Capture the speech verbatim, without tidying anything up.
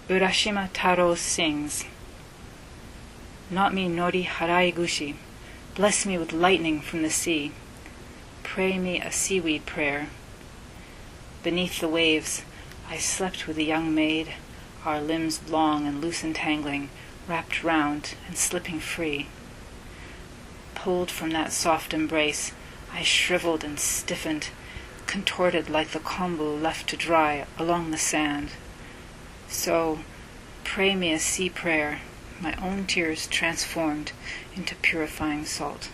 Urashima Taro sings, Not me nori harai gushi, bless me with lightning from the sea. Pray me a seaweed prayer. Beneath the waves, I slept with a young maid, our limbs long and loose entangling, wrapped round and slipping free. Pulled from that soft embrace, I shriveled and stiffened, contorted like the kombu left to dry along the sand. So, pray me a sea prayer, my own tears transformed into purifying salt.